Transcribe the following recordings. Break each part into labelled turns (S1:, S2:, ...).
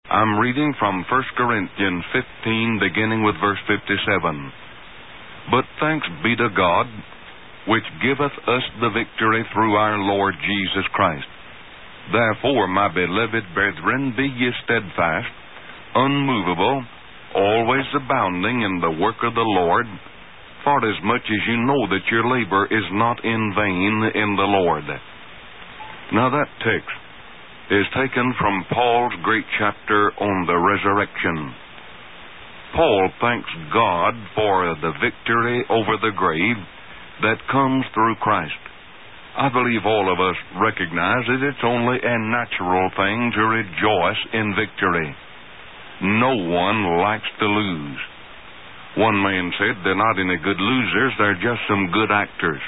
S1: I'm reading from 1 Corinthians 15, beginning with verse 57. But thanks be to God, which giveth us the victory through our Lord Jesus Christ. Therefore, my beloved brethren, be ye steadfast, unmovable, always abounding in the work of the Lord, forasmuch as you know that your labor is not in vain in the Lord. Now that text is taken from Paul's great chapter on the resurrection. Paul thanks God for the victory over the grave that comes through Christ. I believe all of us recognize that it's only a natural thing to rejoice in victory. No one likes to lose. One man said they're not any good losers, they're just some good actors.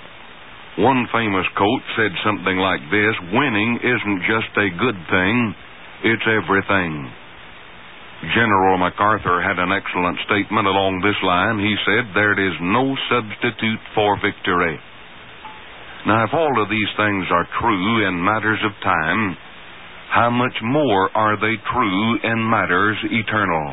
S1: One famous quote said something like this: winning isn't just a good thing, it's everything. General MacArthur had an excellent statement along this line. He said, there is no substitute for victory. Now, if all of these things are true in matters of time, how much more are they true in matters eternal?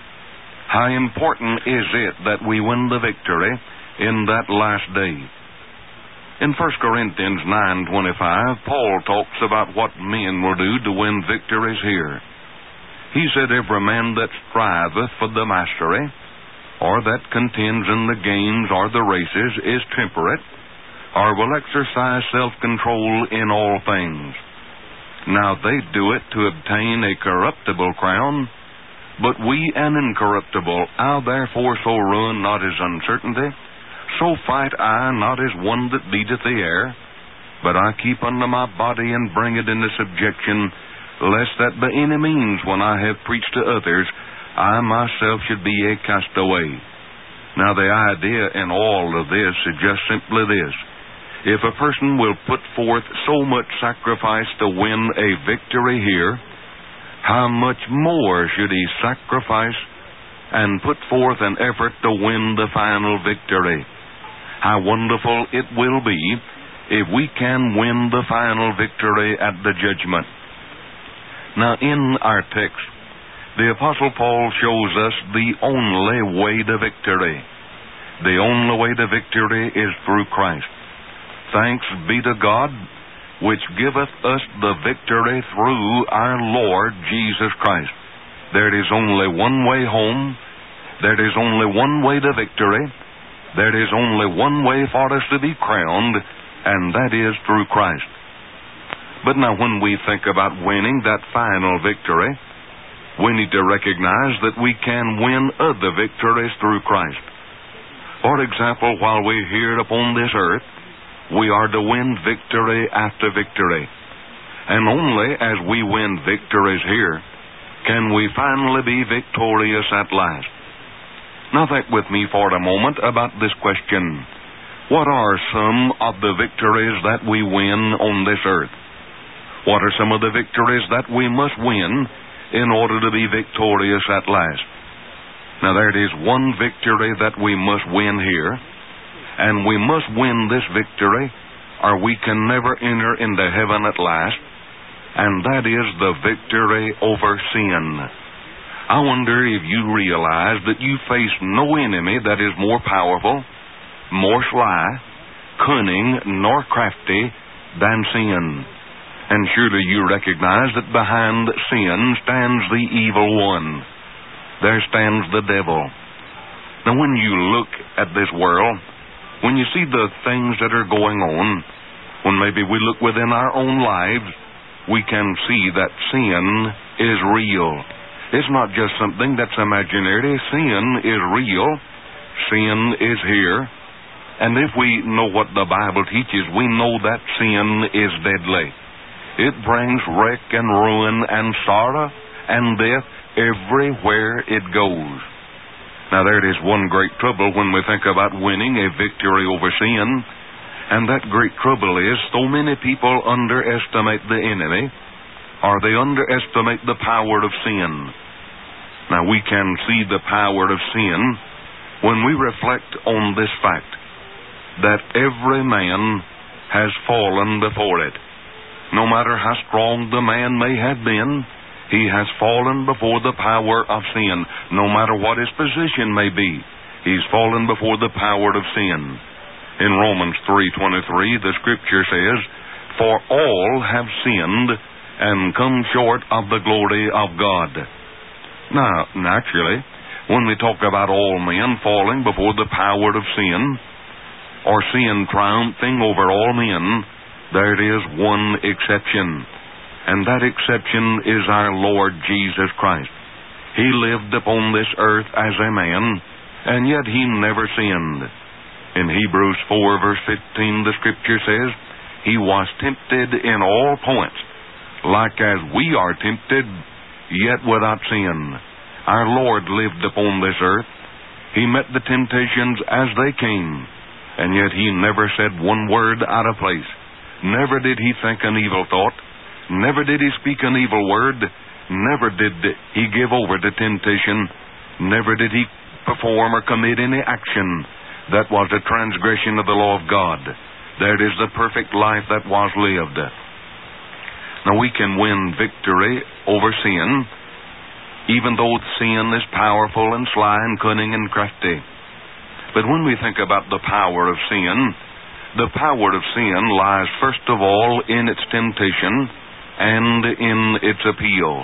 S1: How important is it that we win the victory in that last day? In 1 Corinthians 9:25, Paul talks about what men will do to win victories here. He said, every man that striveth for the mastery, or that contends in the games or the races, is temperate, or will exercise self-control in all things. Now they do it to obtain a corruptible crown, but we an incorruptible. I therefore so run, not as uncertainty, so fight I, not as one that beateth the air, but I keep under my body and bring it into subjection, lest that by any means, when I have preached to others, I myself should be a castaway. Now the idea in all of this is just simply this: if a person will put forth so much sacrifice to win a victory here, how much more should he sacrifice and put forth an effort to win the final victory? How wonderful it will be if we can win the final victory at the judgment. Now, in our text, the Apostle Paul shows us the only way to victory. The only way to victory is through Christ. Thanks be to God, which giveth us the victory through our Lord Jesus Christ. There is only one way home. There is only one way to victory. There is only one way for us to be crowned, and that is through Christ. But now when we think about winning that final victory, we need to recognize that we can win other victories through Christ. For example, while we're here upon this earth, we are to win victory after victory. And only as we win victories here can we finally be victorious at last. Now think with me for a moment about this question: what are some of the victories that we win on this earth? What are some of the victories that we must win in order to be victorious at last? Now there is one victory that we must win here, and we must win this victory or we can never enter into heaven at last, and that is the victory over sin. I wonder if you realize that you face no enemy that is more powerful, more sly, cunning, nor crafty than sin. And surely you recognize that behind sin stands the evil one. There stands the devil. Now when you look at this world, when you see the things that are going on, when maybe we look within our own lives, we can see that sin is real. It's not just something that's imaginary. Sin is real. Sin is here. And if we know what the Bible teaches, we know that sin is deadly. It brings wreck and ruin and sorrow and death everywhere it goes. Now there is one great trouble when we think about winning a victory over sin, and that great trouble is so many people underestimate the enemy, or they underestimate the power of sin. Now we can see the power of sin when we reflect on this fact, that every man has fallen before it. No matter how strong the man may have been, He has fallen before the power of sin. No matter what his position may be, he's fallen before the power of sin. In Romans 3:23, the Scripture says, "For all have sinned and come short of the glory of God." Now, naturally, when we talk about all men falling before the power of sin, or sin triumphing over all men, there is one exception. And that exception is our Lord Jesus Christ. He lived upon this earth as a man, and yet he never sinned. In Hebrews 4, verse 15, the Scripture says, "He was tempted in all points, like as we are tempted, yet without sin." Our Lord lived upon this earth. He met the temptations as they came, and yet he never said one word out of place. Never did he think an evil thought. Never did he speak an evil word. Never did he give over to temptation. Never did he perform or commit any action that was a transgression of the law of God. That is the perfect life that was lived. Now, we can win victory over sin, even though sin is powerful and sly and cunning and crafty. But when we think about the power of sin, the power of sin lies first of all in its temptation and in its appeal.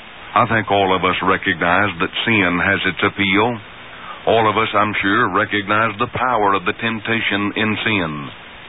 S1: I think all of us recognize that sin has its appeal. All of us, I'm sure, recognize the power of the temptation in sin.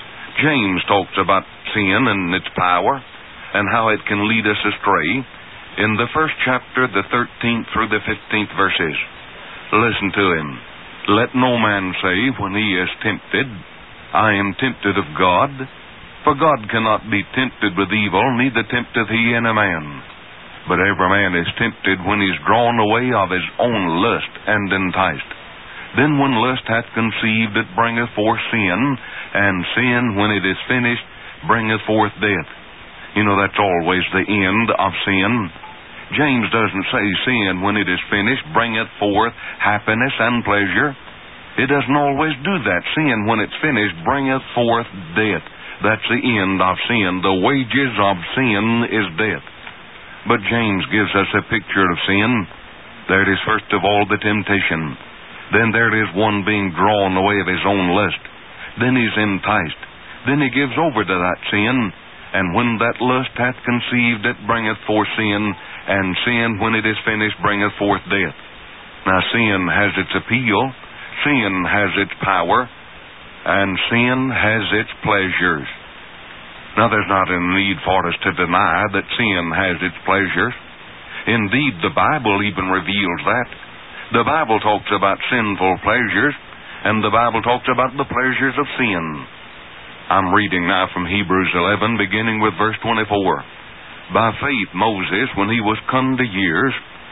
S1: James talks about sin and its power and how it can lead us astray in the first chapter, the 13th through the 15th verses. Listen to him. "Let no man say when he is tempted, I am tempted of God. For God cannot be tempted with evil, neither tempteth he any man. But every man is tempted when he is drawn away of his own lust and enticed. Then when lust hath conceived, it bringeth forth sin, and sin, when it is finished, bringeth forth death." You know, that's always the end of sin. James doesn't say sin, when it is finished, bringeth forth happiness and pleasure. It doesn't always do that. Sin, when it's finished, bringeth forth death. That's the end of sin. The wages of sin is death. But James gives us a picture of sin. There is first of all the temptation. Then there is one being drawn away of his own lust. Then he's enticed. Then he gives over to that sin. And when that lust hath conceived, it bringeth forth sin. And sin, when it is finished, bringeth forth death. Now, sin has its appeal. Sin has its power. And sin has its pleasures. Now, there's not a need for us to deny that sin has its pleasures. Indeed, the Bible even reveals that. The Bible talks about sinful pleasures, and the Bible talks about the pleasures of sin. I'm reading now from Hebrews 11, beginning with verse 24. "By faith Moses, when he was come to years,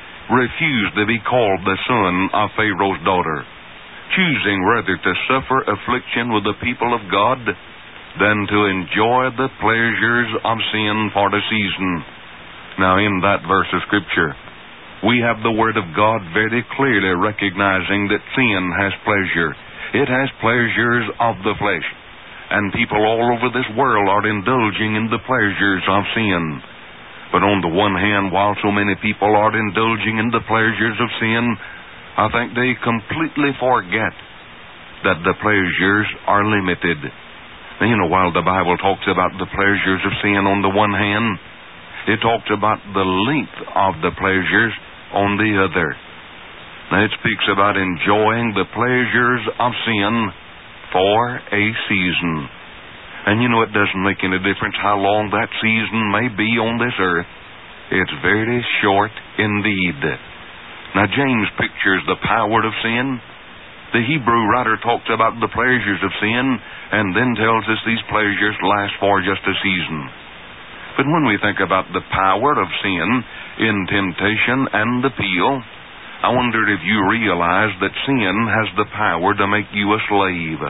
S1: refused to be called the son of Pharaoh's daughter, choosing rather to suffer affliction with the people of God than to enjoy the pleasures of sin for the season." Now, in that verse of Scripture, we have the Word of God very clearly recognizing that sin has pleasure. It has pleasures of the flesh. And people all over this world are indulging in the pleasures of sin. But on the one hand, while so many people are indulging in the pleasures of sin, I think they completely forget that the pleasures are limited. Now, you know, while the Bible talks about the pleasures of sin on the one hand, it talks about the length of the pleasures on the other. Now, it speaks about enjoying the pleasures of sin for a season. And you know, it doesn't make any difference how long that season may be on this earth. It's very short indeed. Now, James pictures the power of sin. The Hebrew writer talks about the pleasures of sin, and then tells us these pleasures last for just a season. But when we think about the power of sin in temptation and appeal, I wonder if you realize that sin has the power to make you a slave.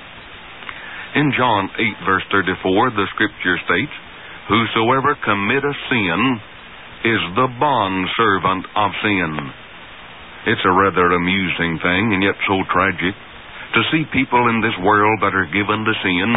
S1: In John 8, verse 34, the Scripture states, "Whosoever committeth sin is the bondservant of sin." It's a rather amusing thing, and yet so tragic, to see people in this world that are given to sin,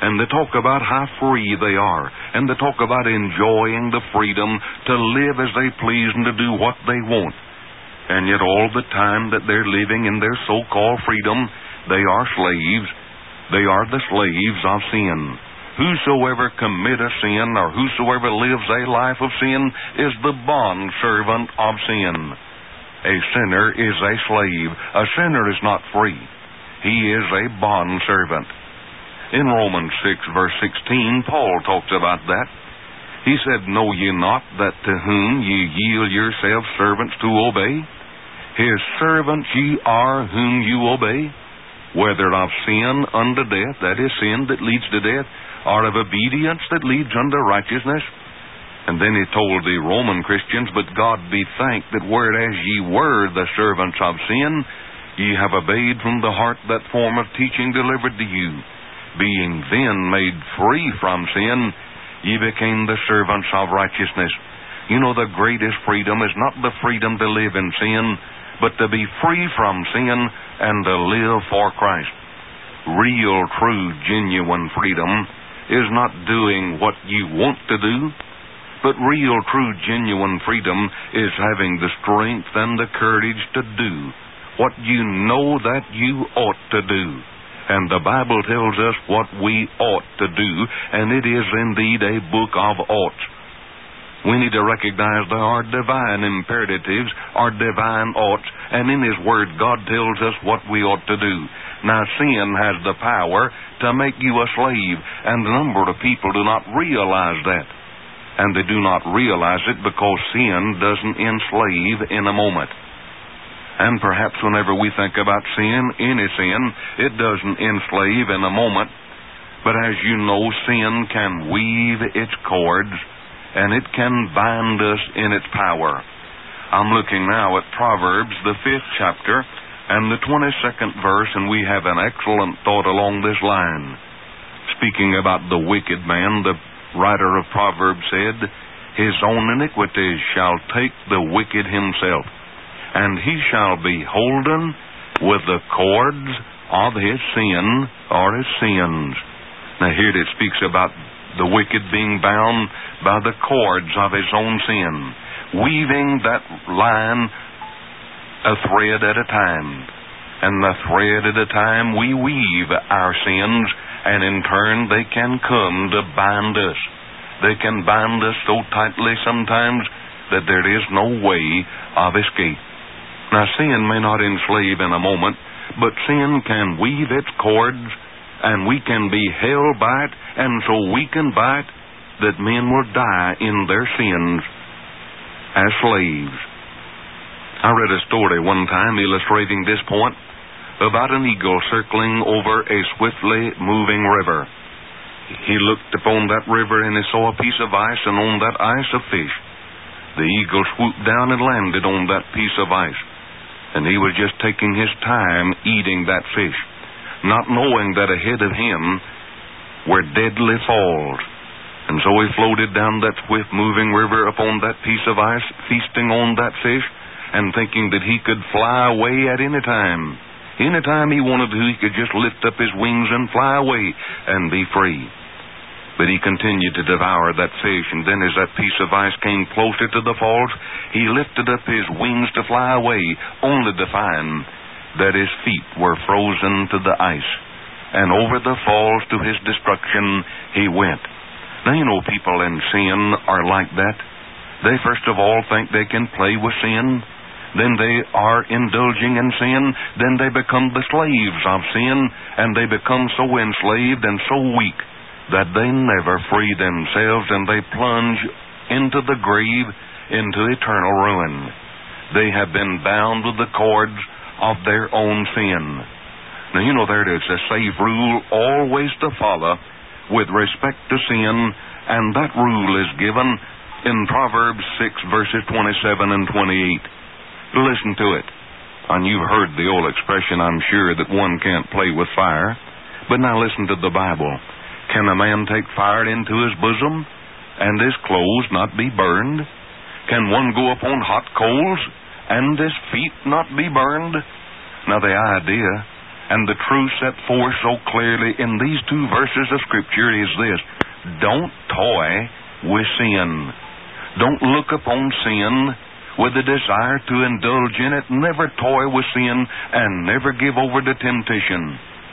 S1: and they talk about how free they are, and they talk about enjoying the freedom to live as they please and to do what they want. And yet all the time that they're living in their so-called freedom, they are slaves. They are the slaves of sin. Whosoever commit a sin, or whosoever lives a life of sin, is the bondservant of sin. A sinner is a slave. A sinner is not free. He is a bondservant. In Romans 6, verse 16, Paul talks about that. He said, "Know ye not that to whom ye yield yourselves servants to obey? His servants ye are whom you obey, whether of sin unto death," that is, sin that leads to death, "or of obedience that leads unto righteousness." And then he told the Roman Christians, "But God be thanked that whereas ye were the servants of sin, ye have obeyed from the heart that form of teaching delivered to you. Being then made free from sin, ye became the servants of righteousness." You know, the greatest freedom is not the freedom to live in sin, but to be free from sin and to live for Christ. Real, true, genuine freedom is not doing what you want to do, but real, true, genuine freedom is having the strength and the courage to do what you know that you ought to do. And the Bible tells us what we ought to do, and it is indeed a book of oughts. We need to recognize there are divine imperatives, or divine oughts, and in His Word God tells us what we ought to do. Now, sin has the power to make you a slave, and a number of people do not realize that. And they do not realize it because sin doesn't enslave in a moment. And perhaps whenever we think about sin, any sin, it doesn't enslave in a moment. But as you know, sin can weave its cords, and it can bind us in its power. I'm looking now at Proverbs, the 5th chapter, and the 22nd verse, and we have an excellent thought along this line. Speaking about the wicked man, the writer of Proverbs said, "His own iniquities shall take the wicked himself, and he shall be holden with the cords of his sin," or his sins. Now here it speaks about the wicked being bound by the cords of his own sin, weaving that line a thread at a time. And the thread at a time we weave our sins, and in turn they can come to bind us. They can bind us so tightly sometimes that there is no way of escape. Now, sin may not enslave in a moment, but sin can weave its cords, and we can be held by it, and so weakened by it that men will die in their sins as slaves. I read a story one time illustrating this point about an eagle circling over a swiftly moving river. He looked upon that river and he saw a piece of ice, and on that ice a fish. The eagle swooped down and landed on that piece of ice, and he was just taking his time eating that fish, not knowing that ahead of him were deadly falls. And so he floated down that swift-moving river upon that piece of ice, feasting on that fish, and thinking that he could fly away at any time. Any time he wanted to, he could just lift up his wings and fly away and be free. But he continued to devour that fish, and then as that piece of ice came closer to the falls, he lifted up his wings to fly away, only to find that his feet were frozen to the ice. And over the falls to his destruction he went. Now, you know, people in sin are like that. They first of all think they can play with sin. Then they are indulging in sin. Then they become the slaves of sin, and they become so enslaved and so weak that they never free themselves, and they plunge into the grave, into eternal ruin. They have been bound with the cords of their own sin. Now, you know, there is a safe rule always to follow with respect to sin, and that rule is given in Proverbs 6, verses 27 and 28. Listen to it. And you've heard the old expression, I'm sure, that one can't play with fire. But now listen to the Bible. Can a man take fire into his bosom, and his clothes not be burned? Can one go upon hot coals, and his feet not be burned? Now the idea And the truth set forth so clearly in these two verses of Scripture is this: don't toy with sin. Don't look upon sin with a desire to indulge in it. Never toy with sin, and never give over to temptation.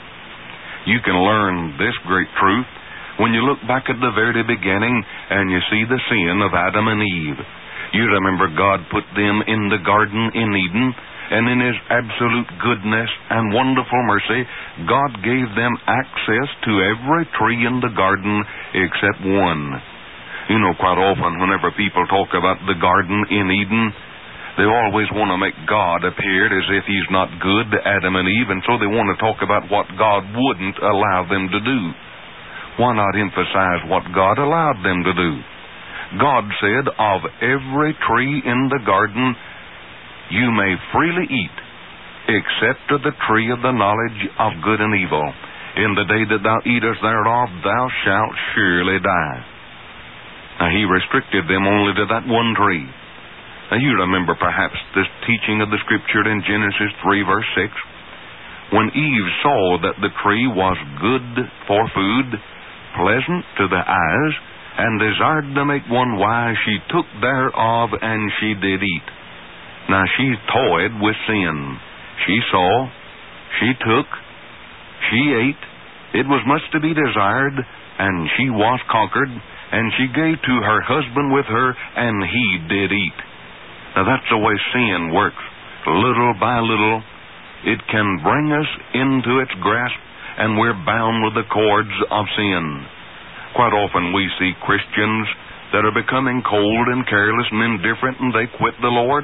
S1: You can learn this great truth when you look back at the very beginning and you see the sin of Adam and Eve. You remember God put them in the garden in Eden, and in His absolute goodness and wonderful mercy, God gave them access to every tree in the garden except one. You know, quite often whenever people talk about the garden in Eden, they always want to make God appear as if He's not good to Adam and Eve, and so they want to talk about what God wouldn't allow them to do. Why not emphasize what God allowed them to do? God said, of every tree in the garden you may freely eat, except of the tree of the knowledge of good and evil. In the day that thou eatest thereof, thou shalt surely die. Now, He restricted them only to that one tree. Now, you remember perhaps this teaching of the Scripture in Genesis 3, verse 6. When Eve saw that the tree was good for food, pleasant to the eyes, and desired to make one wise, she took thereof, and she did eat. Now, she toyed with sin. She saw, she took, she ate. It was much to be desired, and she was conquered, and she gave to her husband with her, and he did eat. Now, that's the way sin works. Little by little, it can bring us into its grasp, and we're bound with the cords of sin. Quite often we see Christians that are becoming cold and careless and indifferent, and they quit the Lord.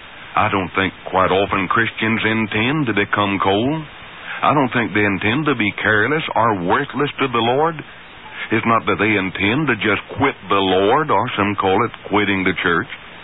S1: I don't think quite often Christians intend to become cold. I don't think they intend to be careless or worthless to the Lord. It's not that they intend to just quit the Lord, or some call it quitting the church.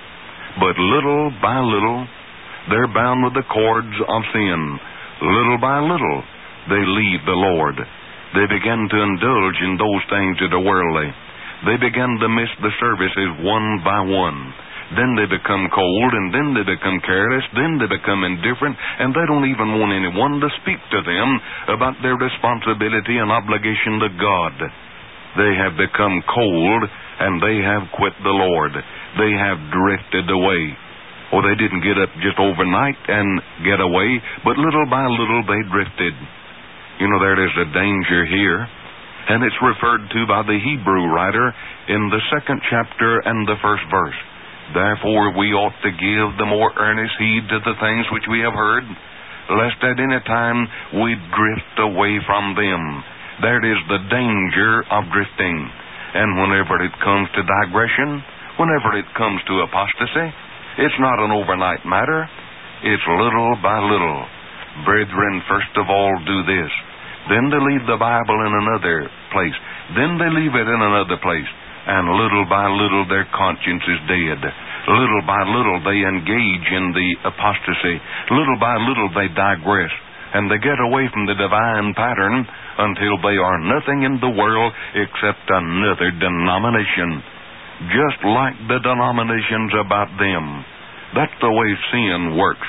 S1: But little by little, they're bound with the cords of sin. Little by little, they leave the Lord. They begin to indulge in those things that are worldly. They begin to miss the services one by one. Then they become cold, and then they become careless, then they become indifferent, and they don't even want anyone to speak to them about their responsibility and obligation to God. They have become cold, and they have quit the Lord. They have drifted away. Oh, they didn't get up just overnight and get away, but little by little they drifted. You know, there is a danger here, and it's referred to by the Hebrew writer in the 2nd chapter and the 1st verse. Therefore we ought to give the more earnest heed to the things which we have heard, lest at any time we drift away from them. There is the danger of drifting. And whenever it comes to digression, whenever it comes to apostasy, it's not an overnight matter. It's little by little. Brethren, first of all, do this. Then they leave the Bible in another place. Then they leave it in another place. And little by little their conscience is dead. Little by little they engage in the apostasy. Little by little they digress. And they get away from the divine pattern until they are nothing in the world except another denomination. Just like the denominations about them. That's the way sin works.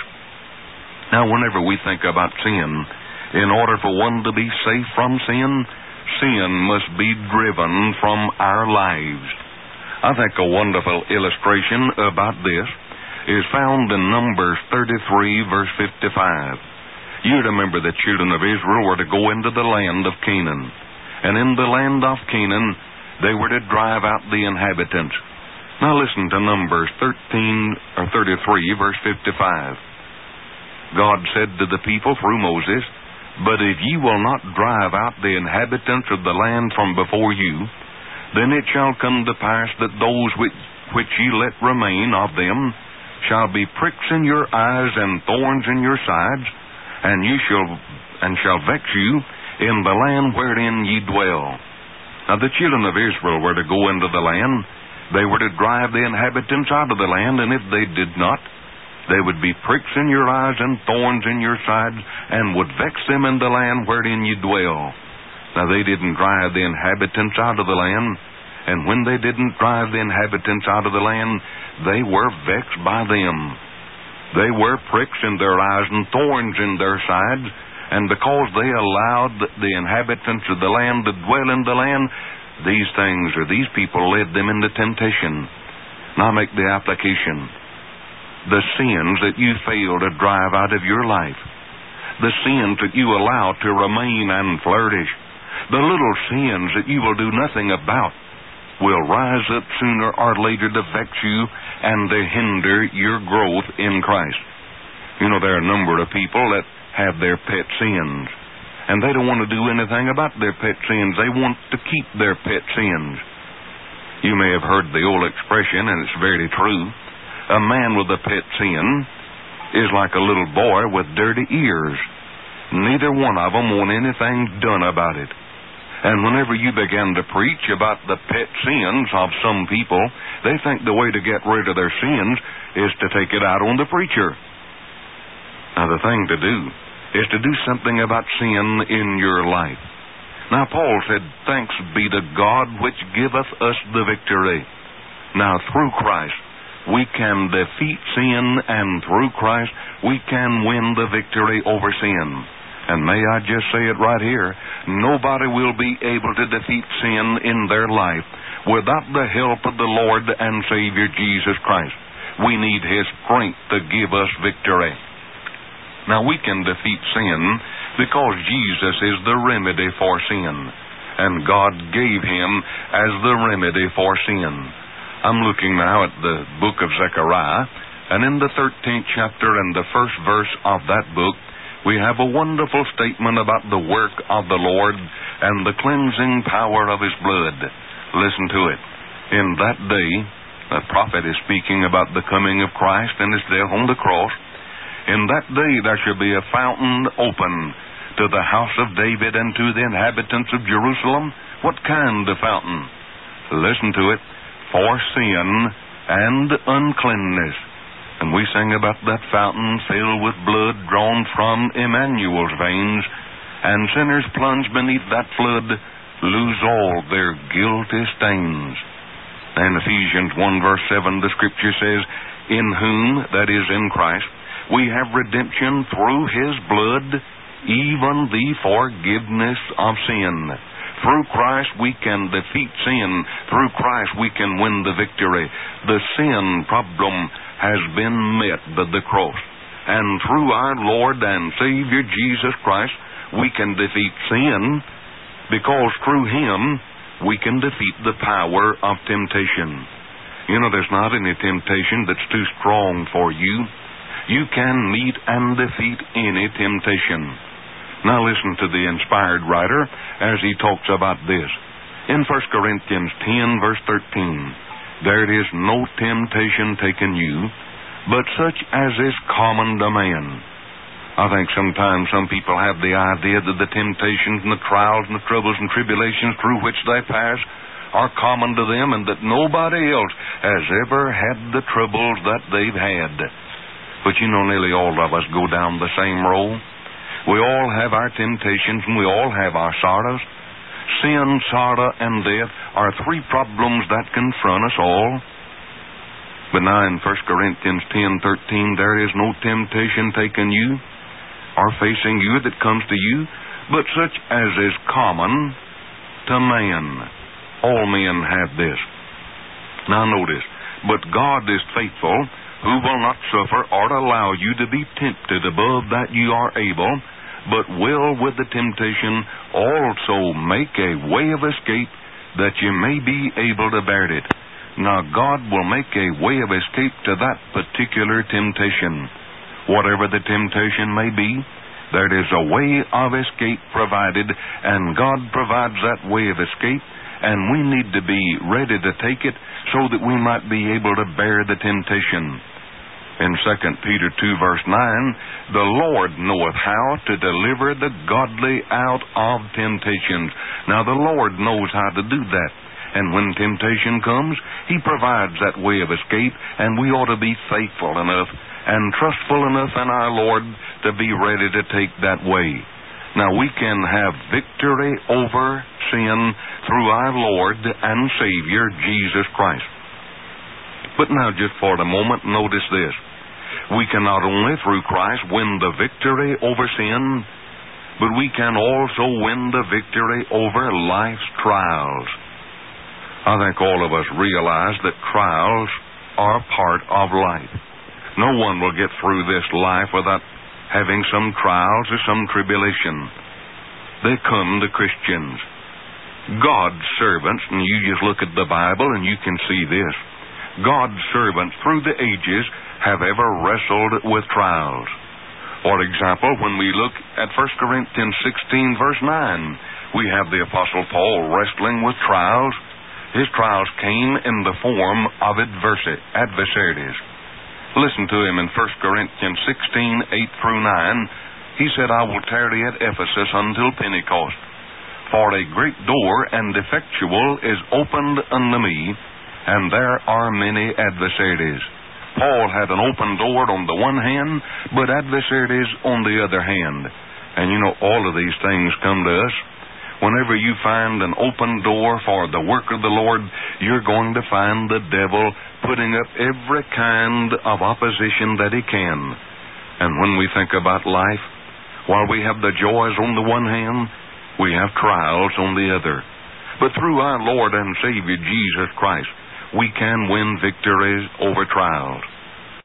S1: Now, whenever we think about sin, in order for one to be safe from sin, sin must be driven from our lives. I think a wonderful illustration about this is found in Numbers 33, verse 55. You remember the children of Israel were to go into the land of Canaan. And in the land of Canaan, they were to drive out the inhabitants. Now listen to Numbers 33, verse 55. God said to the people through Moses, "But if ye will not drive out the inhabitants of the land from before you, then it shall come to pass that those which ye let remain of them shall be pricks in your eyes and thorns in your sides, and shall vex you in the land wherein ye dwell." Now the children of Israel were to go into the land. They were to drive the inhabitants out of the land, and if they did not, they would be pricks in your eyes and thorns in your sides, and would vex them in the land wherein you dwell. Now they didn't drive the inhabitants out of the land, and when they didn't drive the inhabitants out of the land, they were vexed by them. They were pricks in their eyes and thorns in their sides, And because they allowed the inhabitants of the land to dwell in the land, these things or these people led them into temptation. Now make the application. The sins that you fail to drive out of your life, the sins that you allow to remain and flourish, the little sins that you will do nothing about, will rise up sooner or later to vex you and to hinder your growth in Christ. You know, there are a number of people that have their pet sins, and they don't want to do anything about their pet sins. They want to keep their pet sins. You may have heard the old expression, and it's very true. A man with a pet sin is like a little boy with dirty ears. Neither one of them want anything done about it. And whenever you begin to preach about the pet sins of some people, they think the way to get rid of their sins is to take it out on the preacher. Now, the thing to do is to do something about sin in your life. Now, Paul said, "Thanks be to God which giveth us the victory." Now, through Christ, we can defeat sin, and through Christ, we can win the victory over sin. And may I just say it right here, nobody will be able to defeat sin in their life without the help of the Lord and Savior Jesus Christ. We need His strength to give us victory. Now, we can defeat sin because Jesus is the remedy for sin, and God gave Him as the remedy for sin. I'm looking now at the book of Zechariah, and in the 13th chapter and the first verse of that book, we have a wonderful statement about the work of the Lord and the cleansing power of His blood. Listen to it. In that day, the prophet is speaking about the coming of Christ and His death on the cross. In that day there shall be a fountain open to the house of David and to the inhabitants of Jerusalem. What kind of fountain? Listen to it. For sin and uncleanness. And we sing about that fountain filled with blood drawn from Emmanuel's veins, and sinners plunged beneath that flood lose all their guilty stains. In Ephesians 1 verse 7, the Scripture says, "In whom," that is in Christ, "we have redemption through His blood, even the forgiveness of sin." Through Christ we can defeat sin. Through Christ we can win the victory. The sin problem has been met by the cross. And through our Lord and Savior Jesus Christ, we can defeat sin, because through Him we can defeat the power of temptation. You know, there's not any temptation that's too strong for you. You can meet and defeat any temptation. Now listen to the inspired writer as he talks about this. In 1 Corinthians 10 verse 13, "There is no temptation taken you, but such as is common to man." I think sometimes some people have the idea that the temptations and the trials and the troubles and tribulations through which they pass are common to them, and that nobody else has ever had the troubles that they've had. But you know, nearly all of us go down the same road. We all have our temptations, and we all have our sorrows. Sin, sorrow, and death are three problems that confront us all. But now in 1 Corinthians 10:13, "There is no temptation taken you, or facing you that comes to you, but such as is common to man." All men have this. Now notice, "But God is faithful, who will not suffer or allow you to be tempted above that you are able, but will with the temptation also make a way of escape, that you may be able to bear it." Now God will make a way of escape to that particular temptation. Whatever the temptation may be, there is a way of escape provided, and God provides that way of escape, and we need to be ready to take it so that we might be able to bear the temptation. In 2 Peter 2 verse 9, "The Lord knoweth how to deliver the godly out of temptations." Now the Lord knows how to do that. And when temptation comes, He provides that way of escape, and we ought to be faithful enough and trustful enough in our Lord to be ready to take that way. Now we can have victory over sin through our Lord and Savior, Jesus Christ. But now just for the moment, notice this. We can not only through Christ win the victory over sin, but we can also win the victory over life's trials. I think all of us realize that trials are part of life. No one will get through this life without having some trials or some tribulation. They come to Christians. God's servants, and you just look at the Bible and you can see this, God's servants through the ages have ever wrestled with trials. For example, when we look at 1 Corinthians 16, verse 9, we have the Apostle Paul wrestling with trials. His trials came in the form of adversaries. Listen to him in 1 Corinthians 16, 8 through 9. He said, I will tarry at Ephesus until Pentecost, for a great door and effectual is opened unto me, and there are many adversaries. Paul had an open door on the one hand, but adversaries on the other hand. And you know, all of these things come to us. Whenever you find an open door for the work of the Lord, you're going to find the devil putting up every kind of opposition that he can. And when we think about life, while we have the joys on the one hand, we have trials on the other. But through our Lord and Savior Jesus Christ, we can win victories over trials.